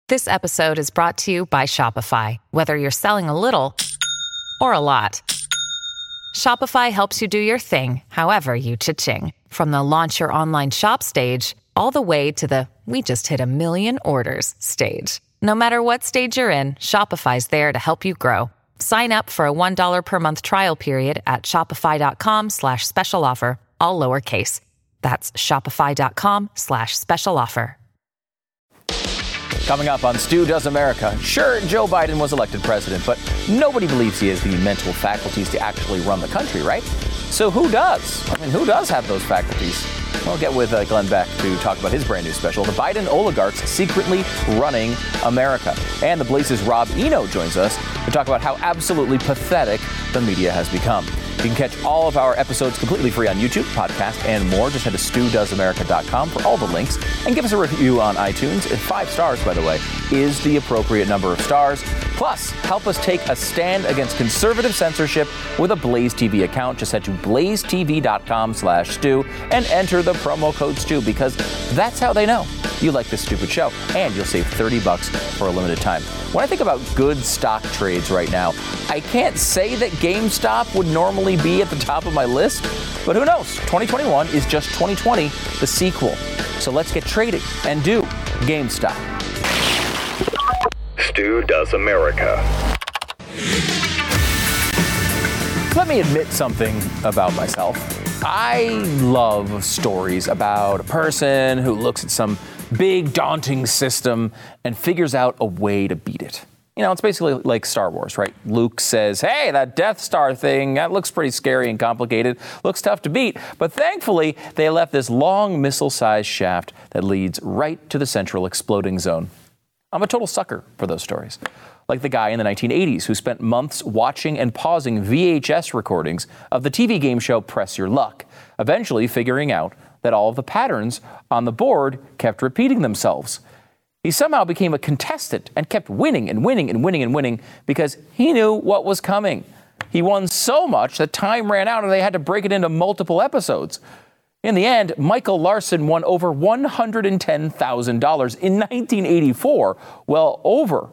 This episode is brought to you by Shopify. Whether you're selling a little or a lot, Shopify helps you do your thing, however you cha-ching. From the launch your online shop stage, all the way to the we just hit 1 million orders stage. No matter what stage you're in, Shopify's there to help you grow. Sign up for a $1 per month trial period at shopify.com/special offer, all lowercase. That's shopify.com/special offer. Coming up on Stu Does America, sure, Joe Biden was elected president, but nobody believes he has the mental faculties to actually run the country, right? So who does? I mean, who does have those faculties? We'll get with Glenn Beck to talk about his brand new special, The Biden Oligarchs Secretly Running America. And the Blaze's Rob Eno joins us to talk about how absolutely pathetic the media has become. You can catch all of our episodes completely free on YouTube, podcast, and more. Just head to StuDoesAmerica.com for all the links and give us a review on iTunes. And 5 stars, by the way, is the appropriate number of stars. Plus, help us take a stand against conservative censorship with a Blaze TV account. Just head to blazetv.com/Stu and enter the promo code Stu, because that's how they know you like this stupid show. And you'll save $30 for a limited time. When I think about good stock trades right now, I can't say that GameStop would normally be at the top of my list, but who knows? 2021 is just 2020, the sequel. So let's get trading and do GameStop. Stu Does America. Let me admit something about myself. I love stories about a person who looks at some big, daunting system and figures out a way to beat it. You know, it's basically like Star Wars, right? Luke says, hey, that Death Star thing, that looks pretty scary and complicated, looks tough to beat. But thankfully, they left this long missile-sized shaft that leads right to the central exploding zone. I'm a total sucker for those stories. Like the guy in the 1980s who spent months watching and pausing VHS recordings of the TV game show Press Your Luck, eventually figuring out that all of the patterns on the board kept repeating themselves. He somehow became a contestant and kept winning and winning and winning and winning because he knew what was coming. He won so much that time ran out and they had to break it into multiple episodes. In the end, Michael Larson won over $110,000 in 1984, well over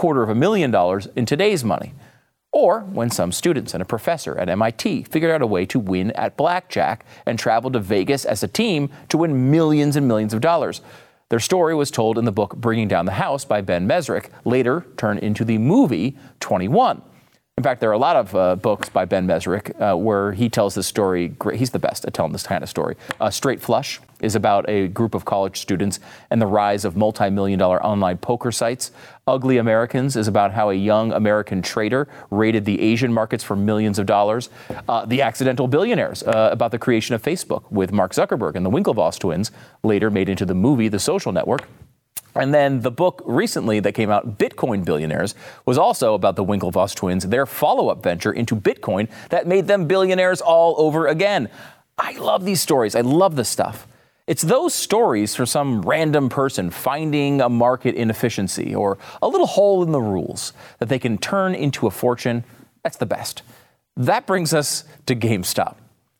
$250,000 in today's money. Or when some students and a professor at MIT figured out a way to win at blackjack and traveled to Vegas as a team to win millions and millions of dollars. Their story was told in the book Bringing Down the House by Ben Mesrick, later turned into the movie 21. In fact, there are a lot of books by Ben Mesrick where he tells this story. He's the best at telling this kind of story. Straight Flush is about a group of college students and the rise of multi-million-dollar online poker sites. Ugly Americans is about how a young American trader raided the Asian markets for millions of dollars. The Accidental Billionaires, about the creation of Facebook with Mark Zuckerberg and the Winklevoss twins, later made into the movie The Social Network. And then the book recently that came out, Bitcoin Billionaires, was also about the Winklevoss twins, their follow-up venture into Bitcoin that made them billionaires all over again. I love these stories. I love this stuff. It's those stories for some random person finding a market inefficiency or a little hole in the rules that they can turn into a fortune. That's the best. That brings us to GameStop.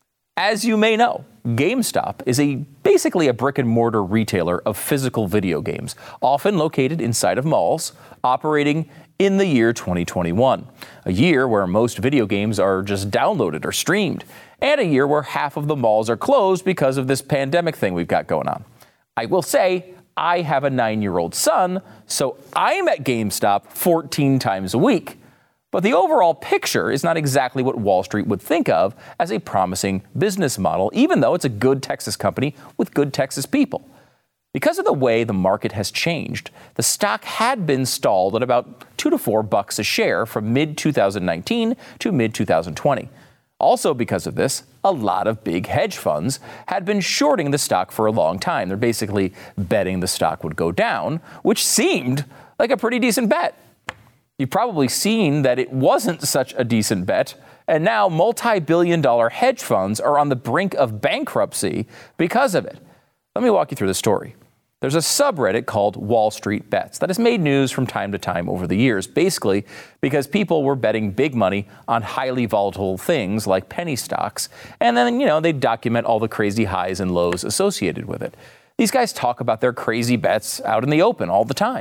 As you may know, GameStop is basically a brick and mortar retailer of physical video games, often located inside of malls, operating in the year 2021, a year where most video games are just downloaded or streamed, and a year where half of the malls are closed because of this pandemic thing we've got going on. I will say, I have a 9-year-old son, so I'm at GameStop 14 times a week. But the overall picture is not exactly what Wall Street would think of as a promising business model, even though it's a good Texas company with good Texas people. Because of the way the market has changed, the stock had been stalled at about $2 to $4 a share from mid-2019 to mid-2020. Also because of this, a lot of big hedge funds had been shorting the stock for a long time. They're basically betting the stock would go down, which seemed like a pretty decent bet. You've probably seen that it wasn't such a decent bet, and now multi-billion-dollar hedge funds are on the brink of bankruptcy because of it. Let me walk you through the story. There's a subreddit called Wall Street Bets that has made news from time to time over the years, basically because people were betting big money on highly volatile things like penny stocks, and then, they document all the crazy highs and lows associated with it. These guys talk about their crazy bets out in the open all the time.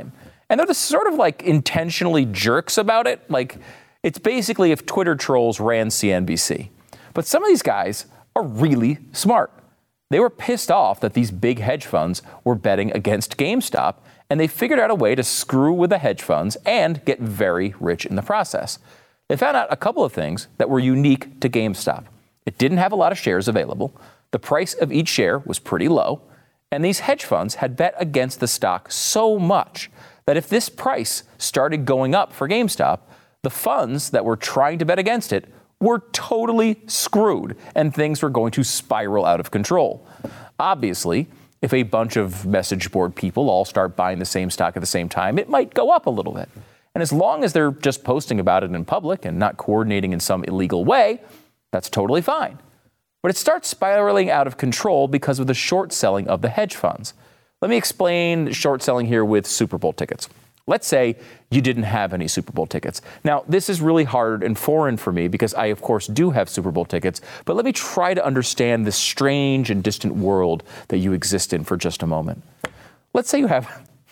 And they're just sort of like intentionally jerks about it. Like, it's basically if Twitter trolls ran CNBC. But some of these guys are really smart. They were pissed off that these big hedge funds were betting against GameStop, and they figured out a way to screw with the hedge funds and get very rich in the process. They found out a couple of things that were unique to GameStop. It didn't have a lot of shares available. The price of each share was pretty low. And these hedge funds had bet against the stock so much that if this price started going up for GameStop, the funds that were trying to bet against it were totally screwed and things were going to spiral out of control. Obviously, if a bunch of message board people all start buying the same stock at the same time, it might go up a little bit. And as long as they're just posting about it in public and not coordinating in some illegal way, that's totally fine. But it starts spiraling out of control because of the short selling of the hedge funds. Let me explain short selling here with Super Bowl tickets. Let's say you didn't have any Super Bowl tickets. Now, this is really hard and foreign for me because I, of course, do have Super Bowl tickets. But let me try to understand this strange and distant world that you exist in for just a moment. Let's say you have,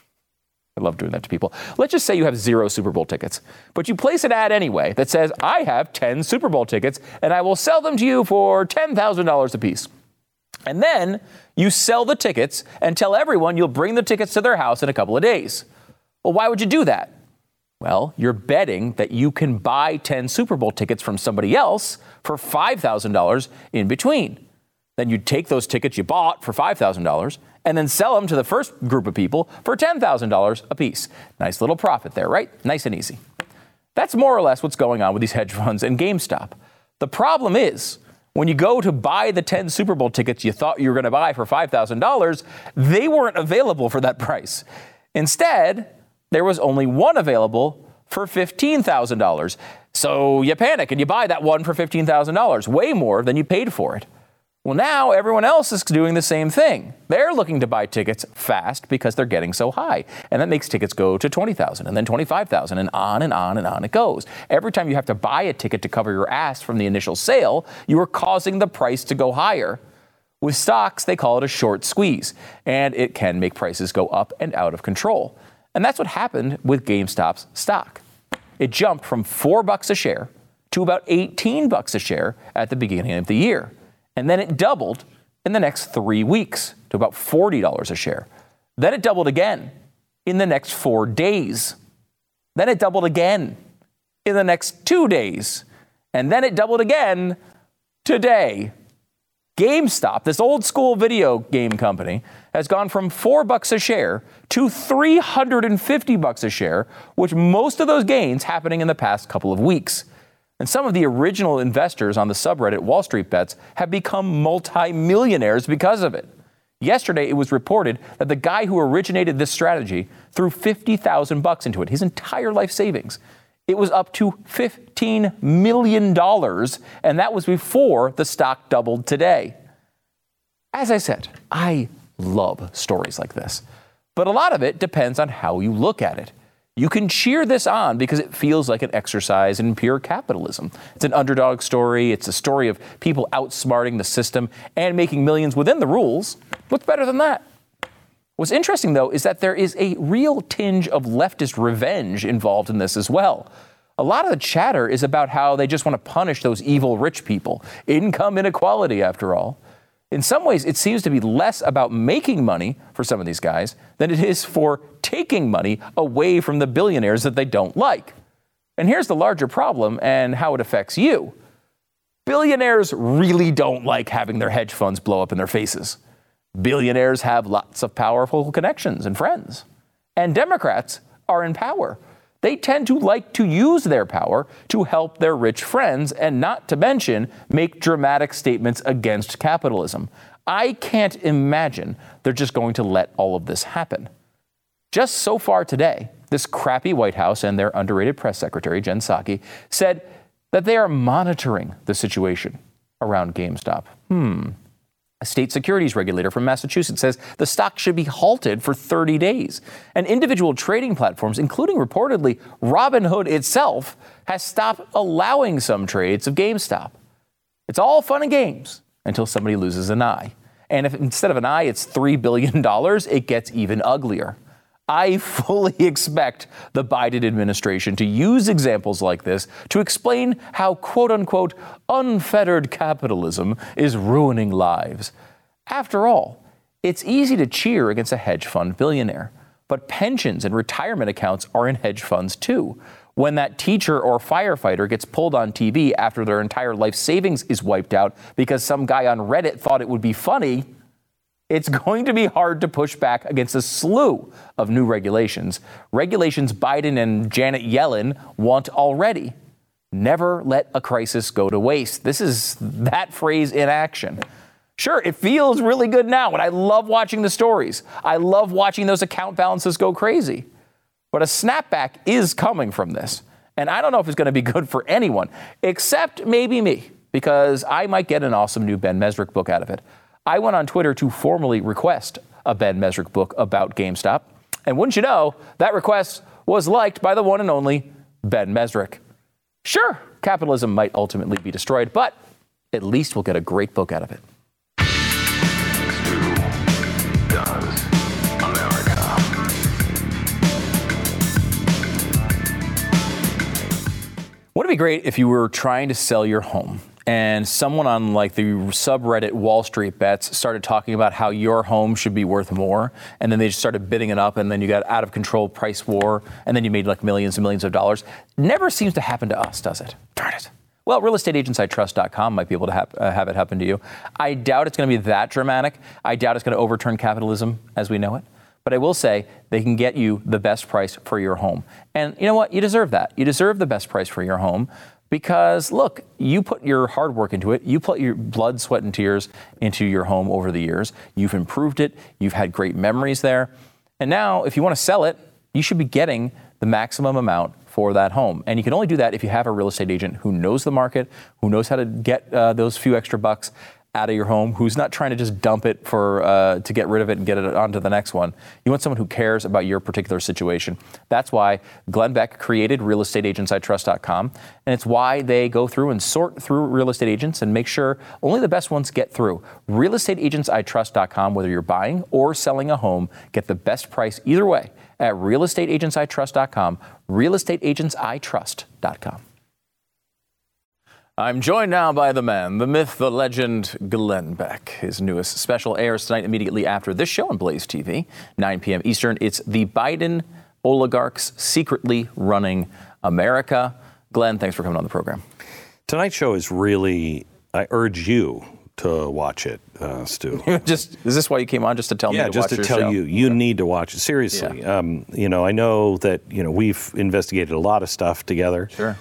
I love doing that to people. Let's just say you have 0 Super Bowl tickets, but you place an ad anyway that says, I have 10 Super Bowl tickets and I will sell them to you for $10,000 a piece. And then you sell the tickets and tell everyone you'll bring the tickets to their house in a couple of days. Well, why would you do that? Well, you're betting that you can buy 10 Super Bowl tickets from somebody else for $5,000 in between. Then you take those tickets you bought for $5,000 and then sell them to the first group of people for $10,000 a piece. Nice little profit there, right? Nice and easy. That's more or less what's going on with these hedge funds and GameStop. The problem is, when you go to buy the 10 Super Bowl tickets you thought you were going to buy for $5,000, they weren't available for that price. Instead, there was only one available for $15,000. So you panic and you buy that one for $15,000, way more than you paid for it. Well, now everyone else is doing the same thing. They're looking to buy tickets fast because they're getting so high. And that makes tickets go to $20,000 and then $25,000 and on and on and on it goes. Every time you have to buy a ticket to cover your ass from the initial sale, you are causing the price to go higher. With stocks, they call it a short squeeze, and it can make prices go up and out of control. And that's what happened with GameStop's stock. It jumped from $4 a share to about $18 a share at the beginning of the year. And then it doubled in the next 3 weeks to about $40 a share. Then it doubled again in the next 4 days. Then it doubled again in the next 2 days. And then it doubled again today. GameStop, this old school video game company, has gone from $4 a share to $350 a share, with most of those gains happening in the past couple of weeks. And some of the original investors on the subreddit Wall Street Bets have become multi-millionaires because of it. Yesterday, it was reported that the guy who originated this strategy threw $50,000 into it, his entire life savings. It was up to $15 million, and that was before the stock doubled today. As I said, I love stories like this, but a lot of it depends on how you look at it. You can cheer this on because it feels like an exercise in pure capitalism. It's an underdog story. It's a story of people outsmarting the system and making millions within the rules. What's better than that? What's interesting, though, is that there is a real tinge of leftist revenge involved in this as well. A lot of the chatter is about how they just want to punish those evil rich people. Income inequality, after all. In some ways, it seems to be less about making money for some of these guys than it is for taking money away from the billionaires that they don't like. And here's the larger problem and how it affects you. Billionaires really don't like having their hedge funds blow up in their faces. Billionaires have lots of powerful connections and friends. And Democrats are in power. They tend to like to use their power to help their rich friends and not to mention make dramatic statements against capitalism. I can't imagine they're just going to let all of this happen. Just so far today, this crappy White House and their underrated press secretary, Jen Psaki, said that they are monitoring the situation around GameStop. A state securities regulator from Massachusetts says the stock should be halted for 30 days. And individual trading platforms, including reportedly Robinhood itself, has stopped allowing some trades of GameStop. It's all fun and games until somebody loses an eye. And if instead of an eye, it's $3 billion, it gets even uglier. I fully expect the Biden administration to use examples like this to explain how, quote unquote, unfettered capitalism is ruining lives. After all, it's easy to cheer against a hedge fund billionaire, but pensions and retirement accounts are in hedge funds too. When that teacher or firefighter gets pulled on TV after their entire life savings is wiped out because some guy on Reddit thought it would be funny, it's going to be hard to push back against a slew of new regulations. Regulations Biden and Janet Yellen want already. Never let a crisis go to waste. This is that phrase in action. Sure, it feels really good now, and I love watching the stories. I love watching those account balances go crazy. But a snapback is coming from this. And I don't know if it's going to be good for anyone, except maybe me, because I might get an awesome new Ben Mesrick book out of it. I went on Twitter to formally request a Ben Mesrick book about GameStop. And wouldn't you know, that request was liked by the one and only Ben Mesrick. Sure, capitalism might ultimately be destroyed, but at least we'll get a great book out of it. Wouldn't it be great if you were trying to sell your home and someone on like the subreddit Wall Street Bets started talking about how your home should be worth more, and then they just started bidding it up, and then you got out of control price war, and then you made like millions and millions of dollars? Never seems to happen to us, does it? Darn it. Well, realestateagentsitrust.com might be able to have it happen to you. I doubt it's going to be that dramatic. I doubt it's going to overturn capitalism as we know it. But I will say they can get you the best price for your home. And you know what? You deserve that. You deserve the best price for your home because, look, you put your hard work into it. You put your blood, sweat, and tears into your home over the years. You've improved it. You've had great memories there. And now, if you want to sell it, you should be getting the maximum amount for that home. And you can only do that if you have a real estate agent who knows the market, who knows how to get those few extra bucks out of your home, who's not trying to just dump it to get rid of it and get it onto the next one. You want someone who cares about your particular situation. That's why Glenn Beck created realestateagentsitrust.com, and it's why they go through and sort through real estate agents and make sure only the best ones get through. Realestateagentsitrust.com, whether you're buying or selling a home, get the best price either way at realestateagentsitrust.com, realestateagentsitrust.com. I'm joined now by the man, the myth, the legend, Glenn Beck. His newest special airs tonight immediately after this show on Blaze TV, 9 p.m. Eastern. It's The Biden Oligarchs Secretly Running America. Glenn, thanks for coming on the program. Tonight's show is really, I urge you to watch it, Stu. Is this why you came on, just to tell me to watch your show? Yeah, just to tell you, you need to watch it. Seriously. Yeah. I know that, we've investigated a lot of stuff together. Sure.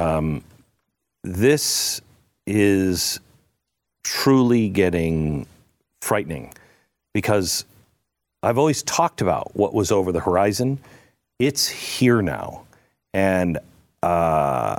This is truly getting frightening because I've always talked about what was over the horizon. It's here now. And, the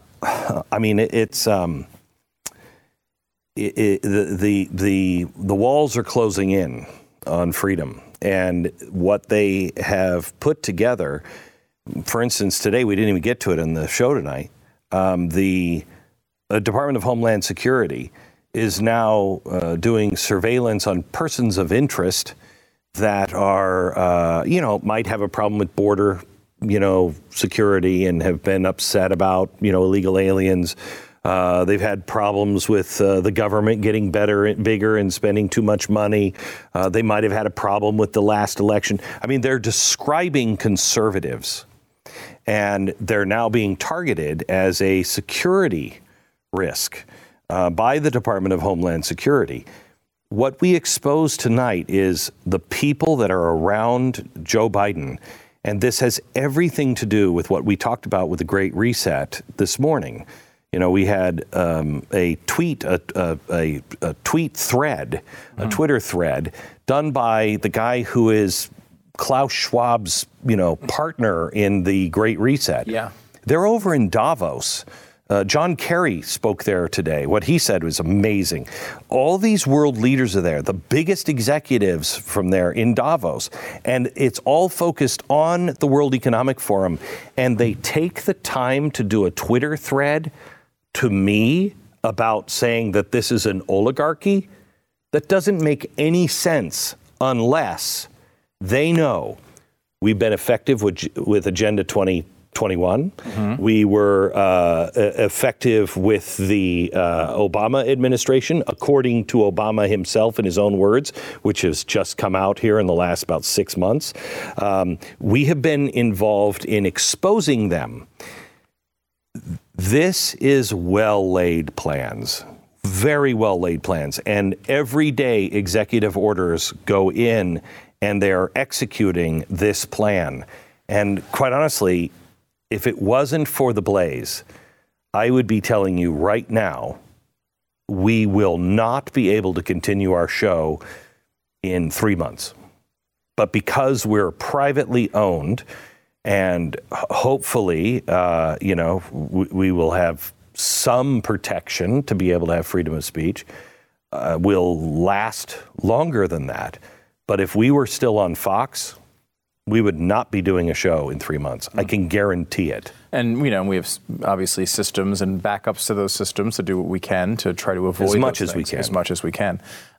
walls are closing in on freedom. And what they have put together, for instance, today, we didn't even get to it in the show tonight, the Department of Homeland Security is now doing surveillance on persons of interest that are, might have a problem with border, security and have been upset about, illegal aliens. They've had problems with the government getting bigger and spending too much money. They might have had a problem with the last election. I mean, they're describing conservatives, and they're now being targeted as a security risk by the Department of Homeland Security. What we expose tonight is the people that are around Joe Biden, and this has everything to do with what we talked about with the Great Reset this morning. We had a tweet thread, a Twitter thread done by the guy who is Klaus Schwab's, partner in the Great Reset. Yeah. They're over in Davos. John Kerry spoke there today. What he said was amazing. All these world leaders are there, the biggest executives from there in Davos, and it's all focused on the World Economic Forum. And they take the time to do a Twitter thread to me about saying that this is an oligarchy. That doesn't make any sense unless they know We've been effective with Agenda 2021. We were effective with the Obama administration, according to Obama himself in his own words, which has just come out here in the last about 6 months. We have been involved in exposing them. This is well-laid plans, very well-laid plans. And every day executive orders go in and they're executing this plan. And quite honestly, if it wasn't for the Blaze, I would be telling you right now, we will not be able to continue our show in 3 months. But because we're privately owned, and hopefully, we will have some protection to be able to have freedom of speech, will last longer than that. But if we were still on Fox, we would not be doing a show in 3 months. I can guarantee it. And, we have obviously systems and backups to those systems to do what we can to try to avoid as much as we can.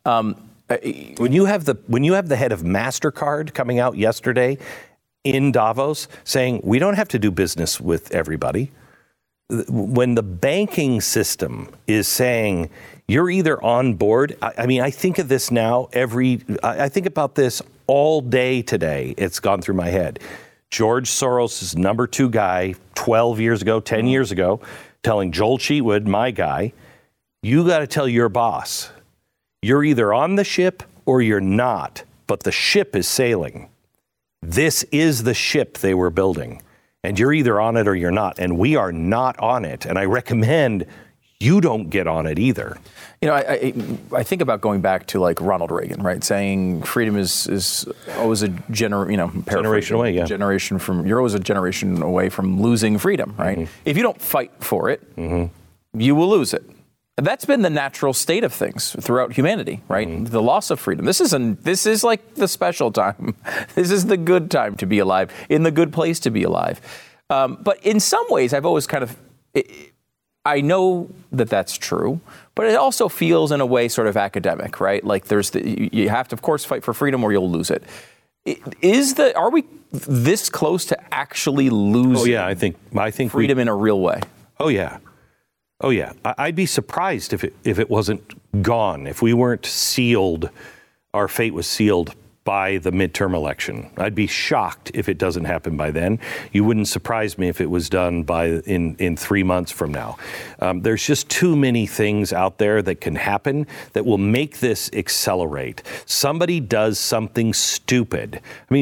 When you have the head of MasterCard coming out yesterday in Davos saying we don't have to do business with everybody, when the banking system is saying you're either on board, I think of this now I think about this all day today. It's gone through my head. George Soros' number 2 guy 12 years ago, 10 years ago, telling Joel Cheatwood, my guy, you got to tell your boss, you're either on the ship or you're not, but the ship is sailing. This is the ship they were building, and you're either on it or you're not, and we are not on it. And I recommend you don't get on it either. I think about going back to like Ronald Reagan, right? Saying freedom is always a generation away. Yeah, you're always a generation away from losing freedom, right? Mm-hmm. If you don't fight for it, you will lose it. And that's been the natural state of things throughout humanity, right? Mm-hmm. The loss of freedom. This is like the special time. This is the good time to be alive, in the good place to be alive. But in some ways, I've always I know that that's true, but it also feels in a way sort of academic, right? Like you have to, of course, fight for freedom or you'll lose it. Are we this close to actually losing? Oh yeah, I think freedom in a real way. Oh yeah. I'd be surprised if it wasn't gone, if we weren't sealed, our fate was sealed by the midterm election. I'd be shocked if it doesn't happen by then. You wouldn't surprise me if it was done in 3 months from now. There's just too many things out there that can happen that will make this accelerate. Somebody does something stupid.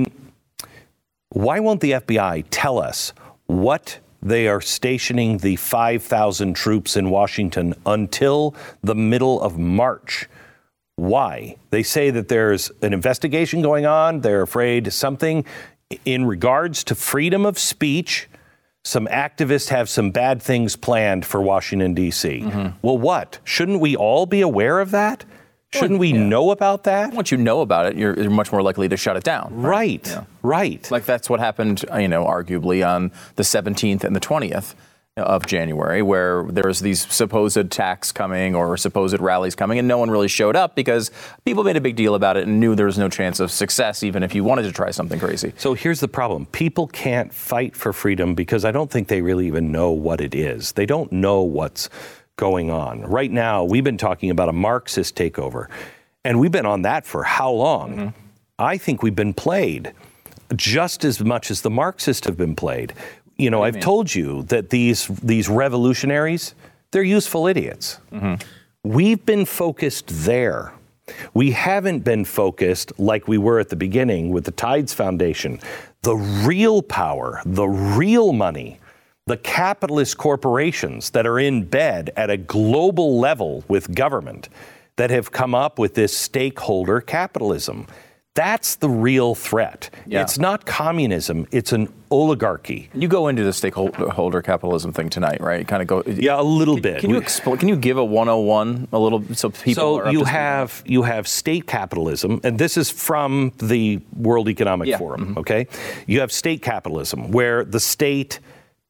Why won't the FBI tell us what they are stationing the 5,000 troops in Washington until the middle of March? Why? They say that there's an investigation going on. They're afraid something in regards to freedom of speech. Some activists have some bad things planned for Washington, D.C. Mm-hmm. Well, what? Shouldn't we all be aware of that? Shouldn't we know about that? Once you know about it, you're much more likely to shut it down. Right. Yeah. Right. Like that's what happened, arguably on the 17th and the 20th of January, where there was these supposed attacks coming or supposed rallies coming, and no one really showed up because people made a big deal about it and knew there was no chance of success, even if you wanted to try something crazy. So here's the problem. People can't fight for freedom because I don't think they really even know what it is. They don't know what's going on. Right now, we've been talking about a Marxist takeover, and we've been on that for how long? Mm-hmm. I think we've been played just as much as the Marxists have been played. I've told you that these revolutionaries, they're useful idiots. Mm-hmm. We've been focused there. We haven't been focused like we were at the beginning with the Tides Foundation. The real power, the real money, the capitalist corporations that are in bed at a global level with government that have come up with this stakeholder capitalism. That's the real threat. Yeah. It's not communism. It's an oligarchy. You go into the stakeholder capitalism thing tonight, right? You kind of go. Yeah, a little bit. Can you explain? Can you give a 101 a little so people? So you have state capitalism, and this is from the World Economic Forum. Mm-hmm. Okay, you have state capitalism where the state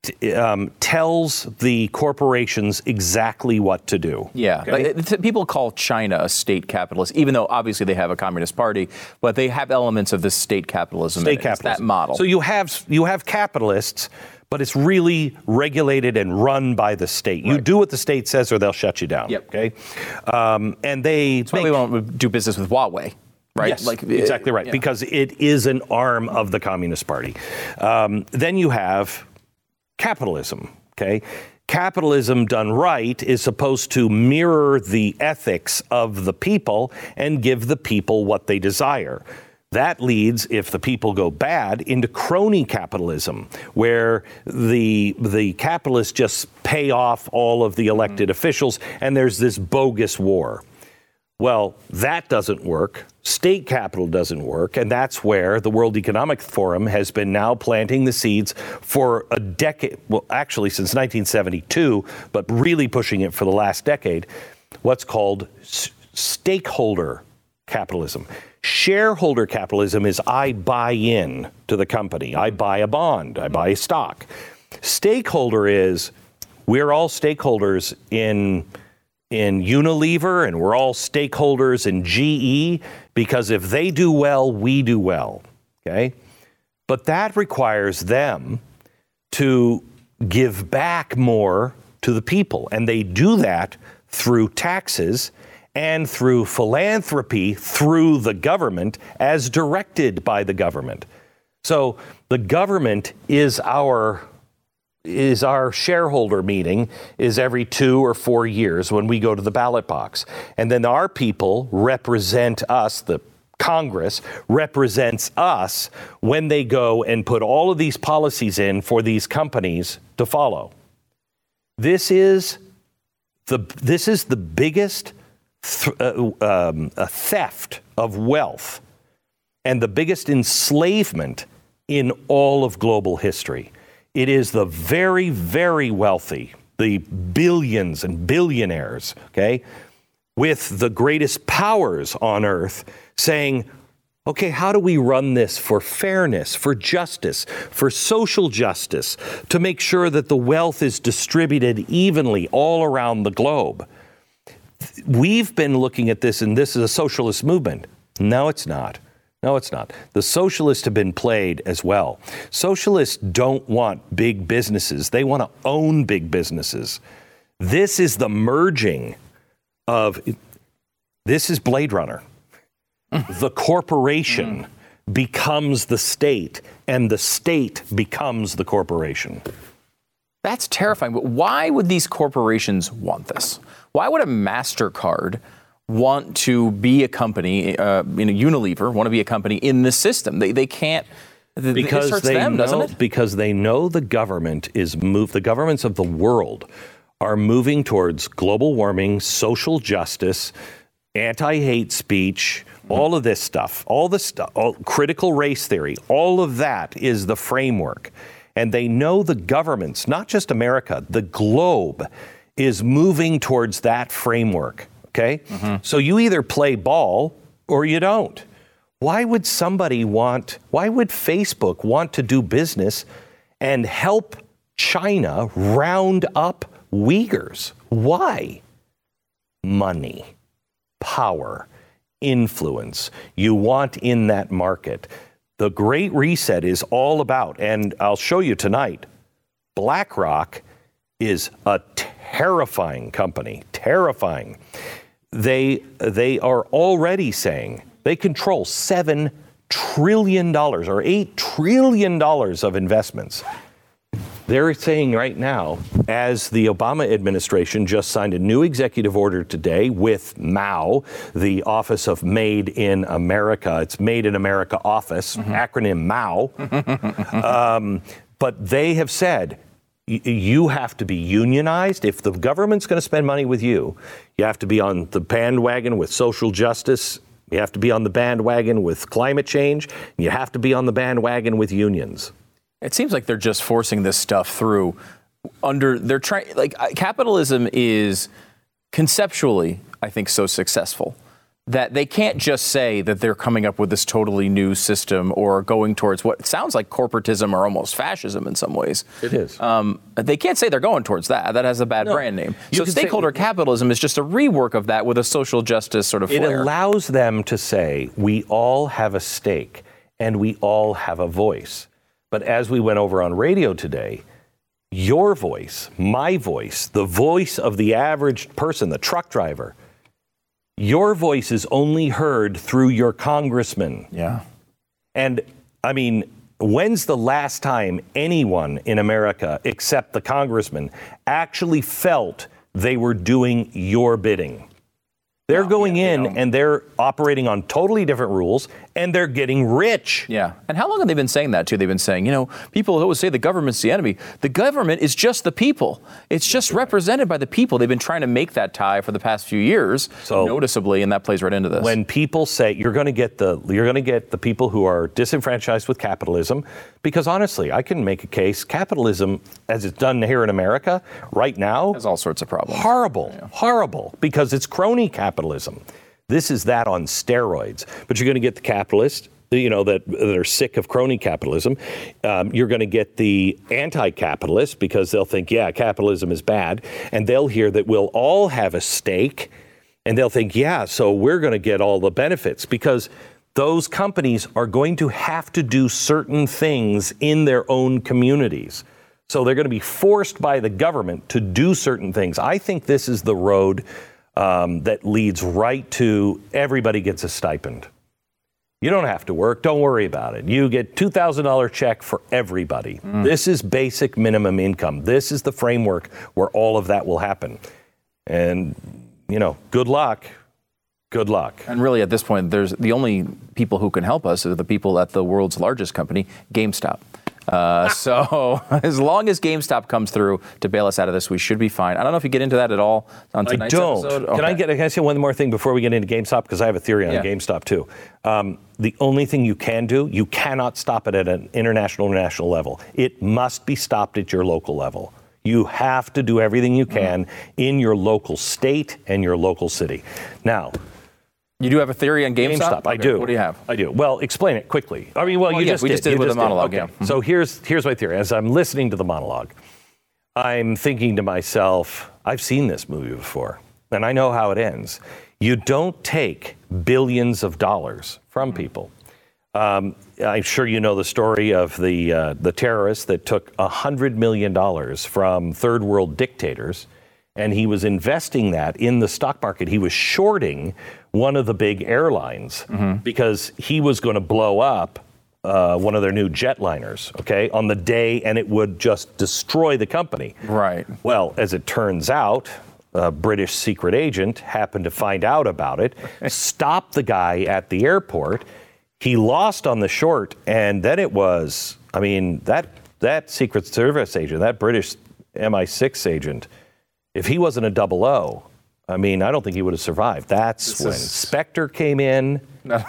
tells the corporations exactly what to do. Yeah. Okay? People call China a state capitalist, even though obviously they have a communist party, but they have elements of this state capitalism. State capitalism. It's that model. So you have capitalists, but it's really regulated and run by the state. You do what the state says or they'll shut you down. Yep. Okay. And they we won't do business with Huawei. Right? Yes, exactly right, because it is an arm of the Communist Party. Then you have capitalism, okay? Capitalism done right is supposed to mirror the ethics of the people and give the people what they desire. That leads, if the people go bad, into crony capitalism, where the capitalists just pay off all of the elected officials, and there's this bogus war. Well, that doesn't work. State capital doesn't work. And that's where the World Economic Forum has been now planting the seeds for a decade. Well, actually, since 1972, but really pushing it for the last decade, what's called stakeholder capitalism. Shareholder capitalism is I buy in to the company. I buy a bond. I buy a stock. Stakeholder is we're all stakeholders in Unilever, and we're all stakeholders in GE, because if they do well, we do well, okay? But that requires them to give back more to the people, and they do that through taxes and through philanthropy through the government as directed by the government. So the government is our shareholder meeting is every 2 or 4 years when we go to the ballot box. And then our people represent us, the Congress represents us when they go and put all of these policies in for these companies to follow. This is the biggest theft of wealth and the biggest enslavement in all of global history. It is the very, very wealthy, the billions and billionaires, okay, with the greatest powers on earth saying, okay, how do we run this for fairness, for justice, for social justice, to make sure that the wealth is distributed evenly all around the globe? We've been looking at this, and this is a socialist movement. No, it's not. No, it's not. The socialists have been played as well. Socialists don't want big businesses. They want to own big businesses. This is the merging of, this is Blade Runner. The corporation becomes the state, and the state becomes the corporation. That's terrifying. But why would these corporations want this? Why would a MasterCard want to be a company, Unilever, want to be a company in this system? They can't. Because it hurts them, doesn't it? Because they know the government is the governments of the world are moving towards global warming, social justice, anti-hate speech, all of this stuff, critical race theory, all of that is the framework. And they know the governments, not just America, the globe is moving towards that framework. Okay? So you either play ball or you don't. Why would Facebook want to do business and help China round up Uyghurs? Why? Money, power, influence. You want in that market. The Great Reset is all about, and I'll show you tonight, BlackRock is a terrifying company, terrifying. They are already saying they control $7 trillion or $8 trillion of investments. They're saying right now, as the Obama administration just signed a new executive order today with Mao, the Office of Made in America. It's Made in America Office, acronym MAO. But they have said, you have to be unionized. If the government's going to spend money with you, you have to be on the bandwagon with social justice. You have to be on the bandwagon with climate change. And you have to be on the bandwagon with unions. It seems like they're just forcing this stuff through they're trying, capitalism is conceptually, I think, so successful that they can't just say that they're coming up with this totally new system or going towards what sounds like corporatism or almost fascism in some ways. It is. They can't say they're going towards that. That has a bad brand name. So stakeholder capitalism is just a rework of that with a social justice sort of flair. It allows them to say, we all have a stake and we all have a voice. But as we went over on radio today, your voice, my voice, the voice of the average person, the truck driver, your voice is only heard through your congressman. Yeah. And I mean, when's the last time anyone in America, except the congressman, actually felt they were doing your bidding? They're going in and they're operating on totally different rules and they're getting rich. Yeah. And how long have they been saying that too? They've been saying, people always say the government's the enemy. The government is just the people. It's just represented by the people. They've been trying to make that tie for the past few years, noticeably, and that plays right into this. When people say you're going to get the people who are disenfranchised with capitalism, because honestly, I can make a case capitalism, as it's done here in America right now, has all sorts of problems. Horrible, because it's crony capitalism. This is that on steroids. But you're going to get the capitalists, that are sick of crony capitalism. You're going to get the anti-capitalists because they'll think, capitalism is bad. And they'll hear that we'll all have a stake. And they'll think, so we're going to get all the benefits because those companies are going to have to do certain things in their own communities. So they're going to be forced by the government to do certain things. I think this is the road that leads right to everybody gets a stipend. You don't have to work. Don't worry about it. You get $2,000 check for everybody. This is basic minimum income. This is the framework where all of that will happen. And, good luck. Good luck. And really, at this point, there's the only people who can help us are the people at the world's largest company, GameStop. So as long as GameStop comes through to bail us out of this, we should be fine. I don't know if you get into that at all on tonight's episode. Okay. Can I say one more thing before we get into GameStop? Because I have a theory on GameStop too. The only thing you can do, you cannot stop it at an international or national level. It must be stopped at your local level. You have to do everything you can in your local state and your local city. Now, you do have a theory on GameStop? I do. What do you have? I do. Well, explain it quickly. I mean, we just did it with the monologue. Okay. Yeah. So here's my theory. As I'm listening to the monologue, I'm thinking to myself, I've seen this movie before, and I know how it ends. You don't take billions of dollars from people. I'm sure you know the story of the terrorist that took $100 million from third world dictators, and he was investing that in the stock market. He was shorting one of the big airlines because he was going to blow up one of their new jetliners, on the day, and it would just destroy the company. Right. Well, as it turns out, a British secret agent happened to find out about it, stopped the guy at the airport. He lost on the short, and then it was, that Secret Service agent, that British MI6 agent, if he wasn't a 00, I don't think he would have survived. That's when Spectre came in. No.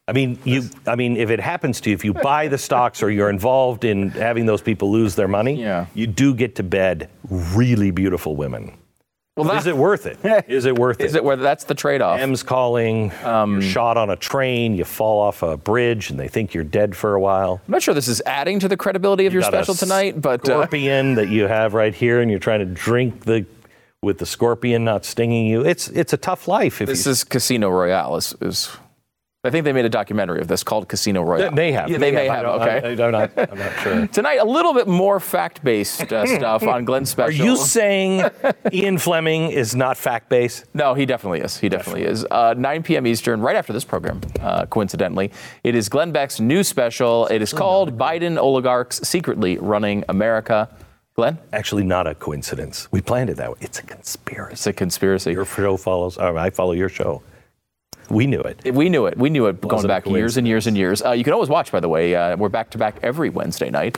If it happens to you, if you buy the stocks or you're involved in having those people lose their money, you do get to bed really beautiful women. Well, is it worth it? Is it worth it? Is it worth it? That's the trade-off. M's calling, you're shot on a train, you fall off a bridge, and they think you're dead for a while. I'm not sure this is adding to the credibility of your special tonight, but scorpion that you have right here, and you're trying to drink with the scorpion not stinging you. It's a tough life. This is Casino Royale. I think they made a documentary of this called Casino Royale. They have. Yeah, they may have. Okay. I'm not sure. Tonight, a little bit more fact-based stuff on Glenn's special. Are you saying Ian Fleming is not fact-based? No, he definitely is. He definitely is. 9 p.m. Eastern, right after this program, coincidentally. It is Glenn Beck's new special. It is called Biden Oligarchs Secretly Running America. Glenn? Actually, not a coincidence. We planned it that way. It's a conspiracy. It's a conspiracy. Your show follows. I follow your show. We knew it. We knew it going back years and years and years. You can always watch, by the way. We're back-to-back every Wednesday night.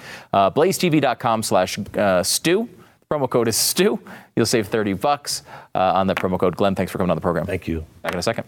BlazeTV.com/Stu. Promo code is Stu. You'll save $30 on that promo code. Glenn, thanks for coming on the program. Thank you. Back in a second.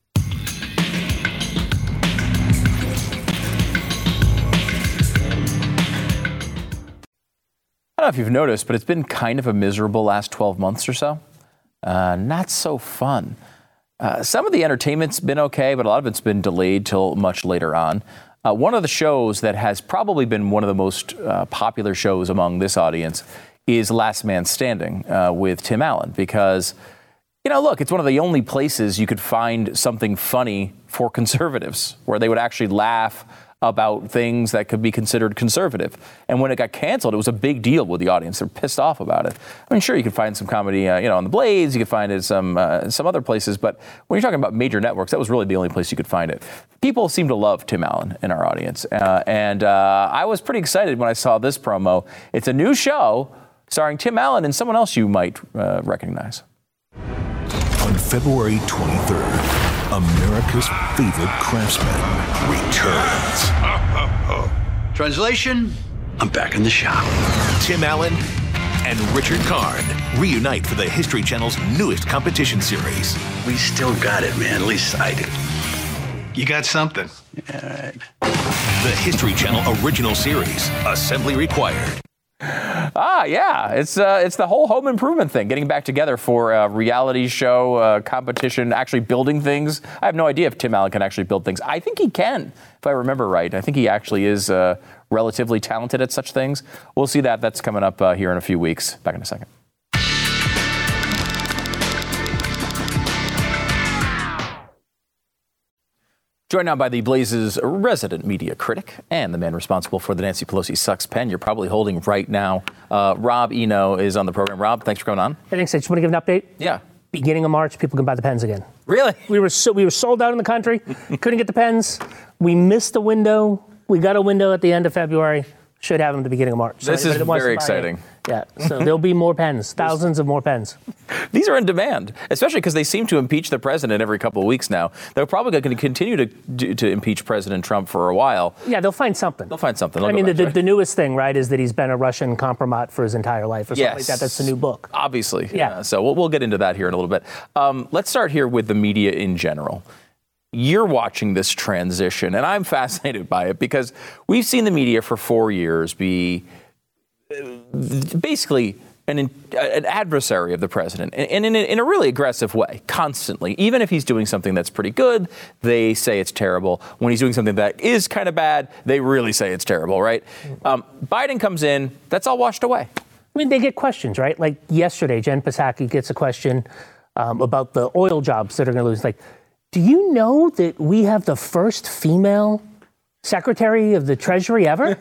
I don't know if you've noticed, but it's been kind of a miserable last 12 months or so. Not so fun. Some of the entertainment's been okay, but a lot of it's been delayed till much later on. One of the shows that has probably been one of the most popular shows among this audience is Last Man Standing with Tim Allen, because, look, it's one of the only places you could find something funny for conservatives, where they would actually laugh about things that could be considered conservative. And when it got canceled, it was a big deal with the audience. They're pissed off about it. I mean, sure, you could find some comedy, on the Blaze. You could find it some other places. But when you're talking about major networks, that was really the only place you could find it. People seem to love Tim Allen in our audience. And I was pretty excited when I saw this promo. It's a new show starring Tim Allen and someone else you might recognize. On February 23rd, America's favorite craftsman returns. Translation, I'm back in the shop. Tim Allen and Richard Karn reunite for the History Channel's newest competition series. We still got it, man. At least I do. You got something. Yeah, right. The History Channel original series, Assembly Required. Yeah, it's the whole home improvement thing, getting back together for a reality show, competition, actually building things. I have no idea if Tim Allen can actually build things. I think he can, if I remember right. I think he actually is relatively talented at such things. We'll see that. That's coming up here in a few weeks. Back in a second. Joined now by the Blaze's resident media critic and the man responsible for the Nancy Pelosi Sucks pen you're probably holding right now. Rob Eno is on the program. Rob, thanks for coming on. Hey, thanks. I just want to give an update. Yeah. Beginning of March, people can buy the pens again. Really? We were sold out in the country. Couldn't get the pens. We missed the window. We got a window at the end of February. Should have them at the beginning of March. So this is very exciting. Yeah, so there'll be more pens, thousands of more pens. These are in demand, especially because they seem to impeach the president every couple of weeks now. They're probably going to continue to impeach President Trump for a while. Yeah, they'll find something. The newest thing, right, is that he's been a Russian compromat for his entire life or something like that. That's the new book. Obviously. Yeah. So we'll get into that here in a little bit. Let's start here with the media in general. You're watching this transition, and I'm fascinated by it because we've seen the media for 4 years be basically an adversary of the president, and in a really aggressive way, constantly. Even if he's doing something that's pretty good, they say it's terrible. When he's doing something that is kind of bad, they really say it's terrible, right? Biden comes in, that's all washed away. I mean, they get questions, right? Like yesterday, Jen Psaki gets a question about the oil jobs that are going to lose. Like, do you know that we have the first female Secretary of the Treasury ever?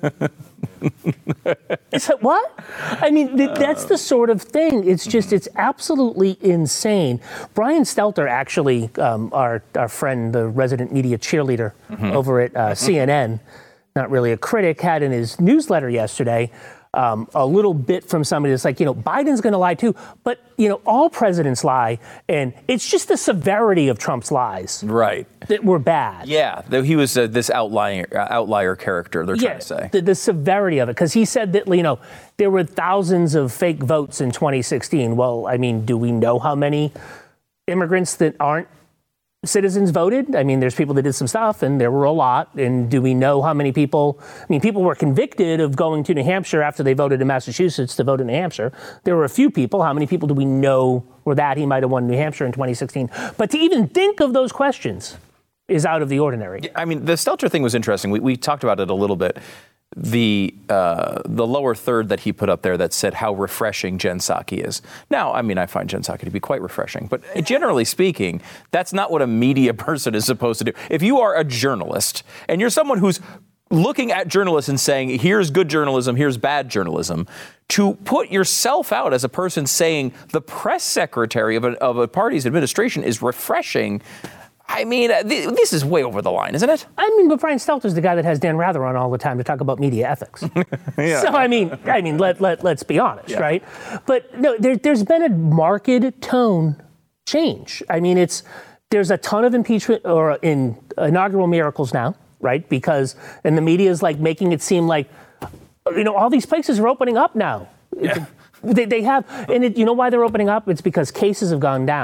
It's like, what? I mean, that's the sort of thing. It's absolutely insane. Brian Stelter, actually, our friend, the resident media cheerleader over at CNN, not really a critic, had in his newsletter yesterday a little bit from somebody that's like, Biden's going to lie too, but, all presidents lie, and it's just the severity of Trump's lies. Right. That were bad. Yeah, he was this outlier character, they're trying to say. The severity of it, because he said that, there were thousands of fake votes in 2016. Well, I mean, do we know how many immigrants that aren't citizens voted? I mean, there's people that did some stuff, and there were a lot. And do we know how many people? I mean, people were convicted of going to New Hampshire after they voted in Massachusetts to vote in New Hampshire. There were a few people. How many people do we know were that? He might have won New Hampshire in 2016. But to even think of those questions is out of the ordinary. I mean, the Stelter thing was interesting. We talked about it a little bit. The lower third that he put up there that said how refreshing Jen Psaki is. Now, I mean, I find Jen Psaki to be quite refreshing, but generally speaking, that's not what a media person is supposed to do. If you are a journalist and you're someone who's looking at journalists and saying, here's good journalism, here's bad journalism, to put yourself out as a person saying the press secretary of a party's administration is refreshing, I mean, this is way over the line, isn't it? I mean, but Brian Stelter's the guy that has Dan Rather on all the time to talk about media ethics. Yeah. So, I mean, let's be honest, right? But no, there's been a marked tone change. I mean, there's a ton of impeachment or in inaugural miracles now, right? And the media is like making it seem like, all these places are opening up now. Yeah. They have, and you know why they're opening up? It's because cases have gone down.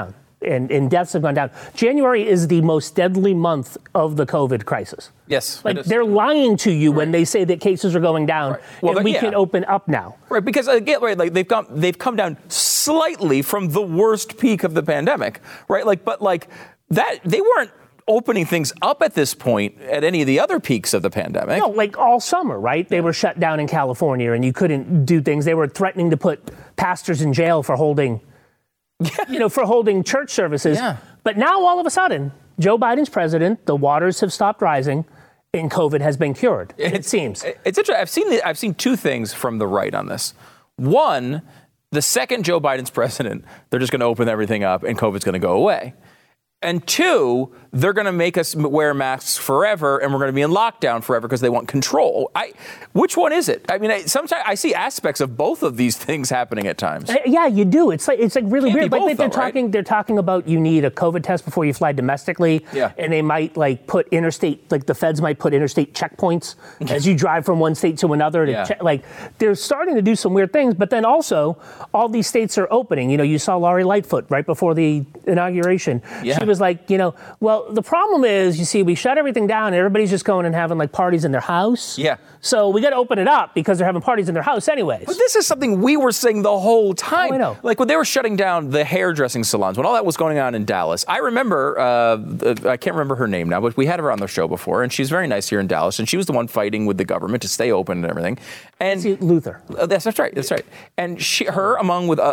and deaths have gone down. January is the most deadly month of the COVID crisis. Yes. Like they're lying to you when they say that cases are going down, and we can open up now. Right, because again, like they've come down slightly from the worst peak of the pandemic, right? But that they weren't opening things up at this point at any of the other peaks of the pandemic. No, like all summer, right? They were shut down in California, and you couldn't do things. They were threatening to put pastors in jail for holding, for holding church services. Yeah. But now, all of a sudden, Joe Biden's president. The waters have stopped rising, and COVID has been cured. It seems. It's interesting. I've seen two things from the right on this. One, the second Joe Biden's president, they're just going to open everything up, and COVID's going to go away. And two, they're going to make us wear masks forever, and we're going to be in lockdown forever because they want control. Which one is it? I mean, sometimes I see aspects of both of these things happening at times. Yeah, you do. It's like really Can't weird. be Like both, they're talking about you need a COVID test before you fly domestically. Yeah. And they might put interstate, the feds might put interstate checkpoints as you drive from one state to another. They're starting to do some weird things. But then also, all these states are opening. You saw Lori Lightfoot right before the inauguration. Yeah. She was like, well, the problem is, you see, we shut everything down and everybody's just going and having parties in their house. Yeah. So we got to open it up because they're having parties in their house anyways. But this is something we were saying the whole time. Oh, I know. When they were shutting down the hairdressing salons, when all that was going on in Dallas, I remember, I can't remember her name now, but we had her on the show before, and she's very nice here in Dallas, and she was the one fighting with the government to stay open and everything. And Luther. That's right. And her, along with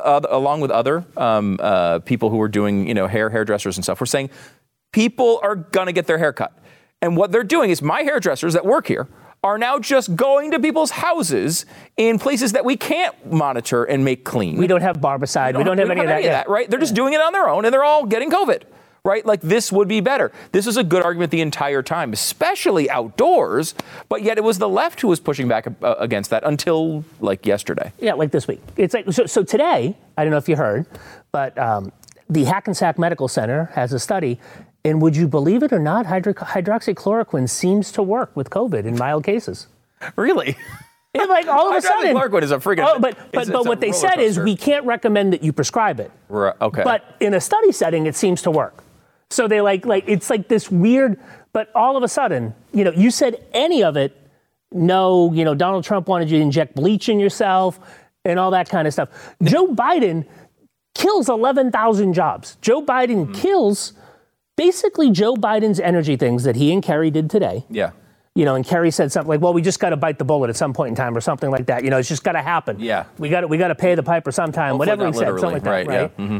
other people who were doing, hairdressers and stuff, were saying people are going to get their hair cut. And what they're doing is my hairdressers that work here are now just going to people's houses in places that we can't monitor and make clean. We don't have barbicide. We don't have any of that yet. Right? They're just doing it on their own, and they're all getting COVID. Right? This would be better. This was a good argument the entire time, especially outdoors, but yet it was the left who was pushing back against that until yesterday. Yeah, this week. It's so today, I don't know if you heard, but the Hackensack Medical Center has a study, and would you believe it or not, hydroxychloroquine seems to work with COVID in mild cases. Really? All of a sudden. Hydroxychloroquine is a friggin'. Oh, but what they said is we can't recommend that you prescribe it. Right, okay. But in a study setting, it seems to work. So they it's this weird, but all of a sudden, you said any of it, no, Donald Trump wanted you to inject bleach in yourself and all that kind of stuff. Joe Biden kills 11,000 jobs. Joe Biden kills basically Joe Biden's energy things that he and Kerry did today. Yeah. And Kerry said something well, we just got to bite the bullet at some point in time or something like that. It's just got to happen. Yeah. We got to pay the piper sometime, Hopefully whatever he said, something like that, right? Yeah. Mm-hmm.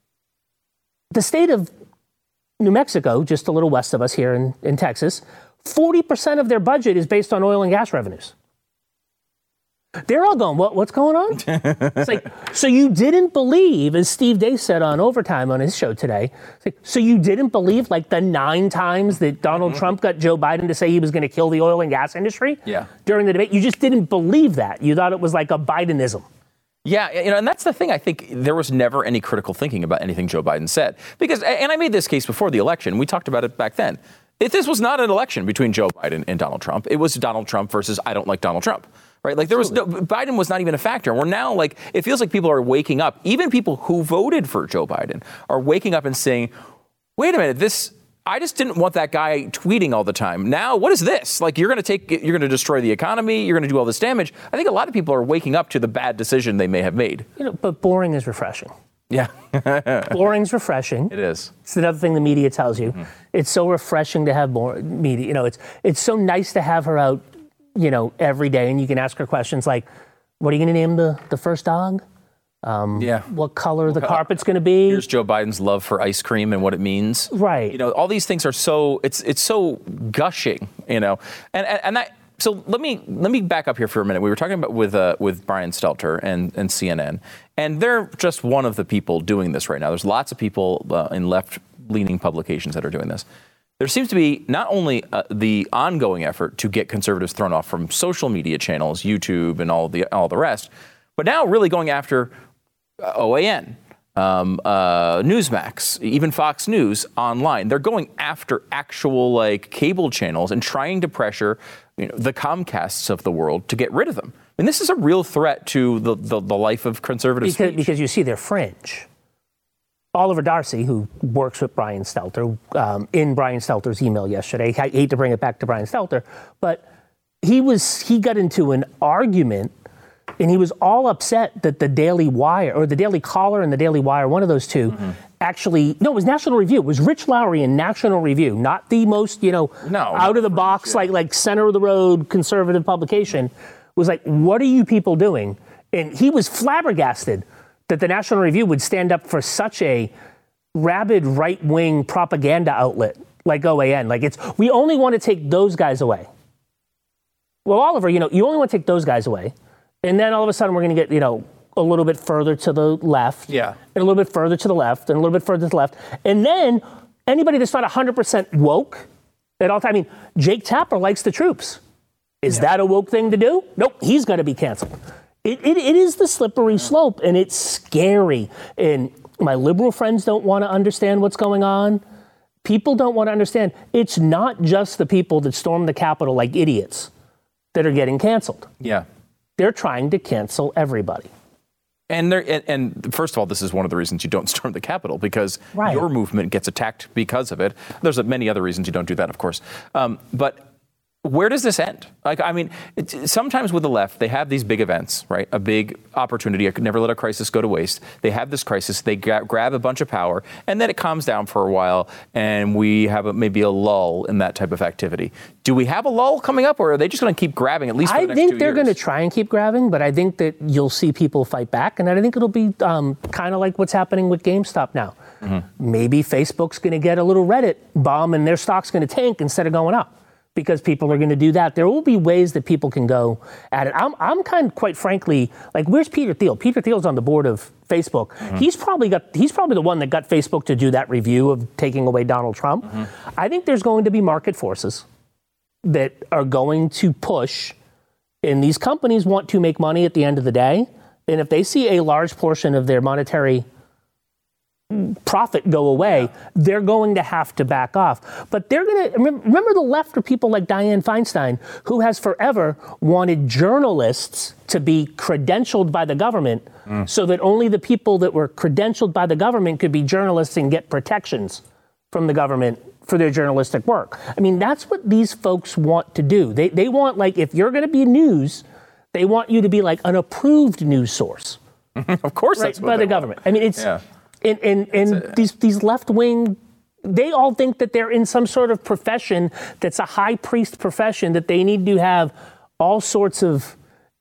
The state of New Mexico, just a little west of us here in Texas, 40% of their budget is based on oil and gas revenues. They're all going, what's going on? It's so you didn't believe, as Steve Day said on Overtime on his show today, so you didn't believe the 9 times that Donald Trump got Joe Biden to say he was going to kill the oil and gas industry during the debate? You just didn't believe that. You thought it was a Bidenism. Yeah, and that's the thing. I think there was never any critical thinking about anything Joe Biden said. And I made this case before the election. We talked about it back then. If this was not an election between Joe Biden and Donald Trump, it was Donald Trump versus I don't like Donald Trump. Right? There was Biden was not even a factor. We're now it feels like people are waking up. Even people who voted for Joe Biden are waking up and saying, wait a minute, I just didn't want that guy tweeting all the time. Now, what is this? You're going to destroy the economy. You're going to do all this damage. I think a lot of people are waking up to the bad decision they may have made. But boring is refreshing. Yeah. Boring's refreshing. It is. It's another thing the media tells you. Mm-hmm. It's so refreshing to have more media. It's so nice to have her out, every day, and you can ask her questions like, what are you going to name the first dog? What color the carpet's going to be? Here's Joe Biden's love for ice cream and what it means. Right. All these things are so it's so gushing. And that. So let me back up here for a minute. We were talking about with Brian Stelter and CNN, and they're just one of the people doing this right now. There's lots of people in left-leaning publications that are doing this. There seems to be not only the ongoing effort to get conservatives thrown off from social media channels, YouTube, and all the rest, but now really going after OAN, Newsmax, even Fox News online. They're going after actual cable channels and trying to pressure the Comcasts of the world to get rid of them. And this is a real threat to the life of conservative speech. Because you see, they're fringe. Oliver Darcy, who works with Brian Stelter, in Brian Stelter's email yesterday, I hate to bring it back to Brian Stelter, but he got into an argument, and he was all upset that the Daily Wire, or the Daily Caller and the Daily Wire, one of those two, it was National Review. It was Rich Lowry in National Review, not the most, out of the box, like center of the road conservative publication, was like, what are you people doing? And he was flabbergasted that the National Review would stand up for such a rabid right-wing propaganda outlet like OAN. Like, we only want to take those guys away. Well, Oliver, you only want to take those guys away. And then all of a sudden we're going to get, a little bit further to the left. Yeah. And a little bit further to the left, and a little bit further to the left. And then anybody that's not 100% woke at all time, Jake Tapper likes the troops. Is that a woke thing to do? Nope, he's going to be canceled. It is the slippery slope, and it's scary. And my liberal friends don't want to understand what's going on. People don't want to understand. It's not just the people that stormed the Capitol like idiots that are getting canceled. Yeah. They're trying to cancel everybody. And first of all, this is one of the reasons you don't storm the Capitol, because your movement gets attacked because of it. There's many other reasons you don't do that, of course. But where does this end? Sometimes with the left, they have these big events, right? A big opportunity. I could never let a crisis go to waste. They have this crisis. They grab a bunch of power, and then it calms down for a while, and we have maybe a lull in that type of activity. Do we have a lull coming up, or are they just going to keep grabbing at least for the next 2 years? I think they're going to try and keep grabbing, but I think that you'll see people fight back, and I think it'll be kind of like what's happening with GameStop now. Maybe Facebook's going to get a little Reddit bomb, and their stock's going to tank instead of going up, because people are going to do that. There will be ways that people can go at it. I'm quite frankly, like, where's Peter Thiel? Peter Thiel's on the board of Facebook. He's probably the one that got Facebook to do that review of taking away Donald Trump. I think there's going to be market forces that are going to push, and these companies want to make money at the end of the day. And if they see a large portion of their monetary profit go away, they're going to have to back off. But they're going to remember the left are people like Dianne Feinstein, who has forever wanted journalists to be credentialed by the government so that only the people that were credentialed by the government could be journalists and get protections from the government for their journalistic work. That's what these folks want to do. They want, like, if you're going to be news, they want you to be like an approved news source. Of course, that's what by the government. And these left-wing, they all think that they're in some sort of profession that's a high priest profession, that they need to have all sorts of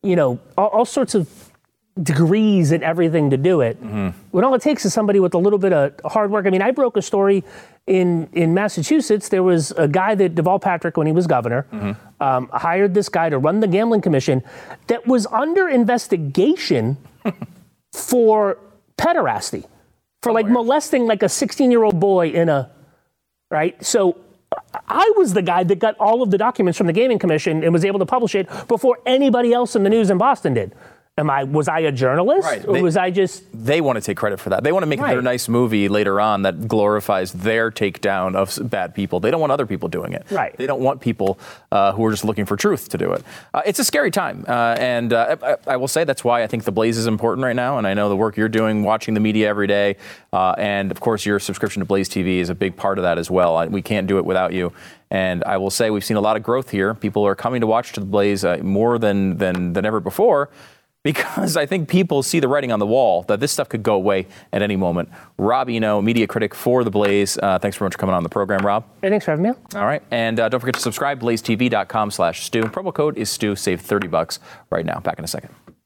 degrees and everything to do it. When all it takes is somebody with a little bit of hard work. I broke a story in Massachusetts. There was a guy that Deval Patrick, when he was governor, hired this guy to run the gambling commission that was under investigation for pederasty. For molesting like a 16-year-old boy right? So I was the guy that got all of the documents from the Gaming Commission and was able to publish it before anybody else in the news in Boston did. Was I a journalist? Right. Or was I just... They want to take credit for that. They want to make their nice movie later on that glorifies their takedown of bad people. They don't want other people doing it. Right. They don't want people who are just looking for truth to do it. It's a scary time. And I will say that's why I think The Blaze is important right now. And I know the work you're doing, watching the media every day. And, of course, your subscription to Blaze TV is a big part of that as well. We can't do it without you. And I will say we've seen a lot of growth here. People are coming to watch The Blaze more than ever before, because I think people see the writing on the wall that this stuff could go away at any moment. Rob Eno, media critic for The Blaze. Thanks very much for coming on the program, Rob. Hey, thanks for having me. All right. And don't forget to subscribe, blazetv.com/Stu. Promo code is Stu. Save $30 right now. Back in a second.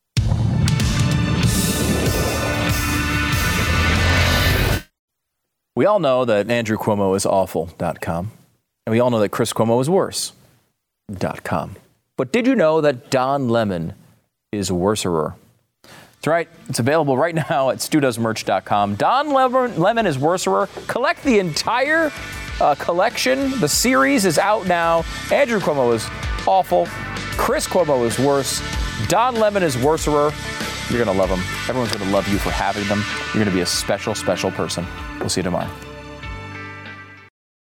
We all know that Andrew Cuomo is awful.com. And we all know that Chris Cuomo is worse.com. But did you know that Don Lemon is worserer? That's right. It's available right now at StuDoesMerch.com. Don Lemon is worserer. Collect the entire collection. The series is out now. Andrew Cuomo is awful. Chris Cuomo is worse. Don Lemon is worserer. You're going to love them. Everyone's going to love you for having them. You're going to be a special, special person. We'll see you tomorrow.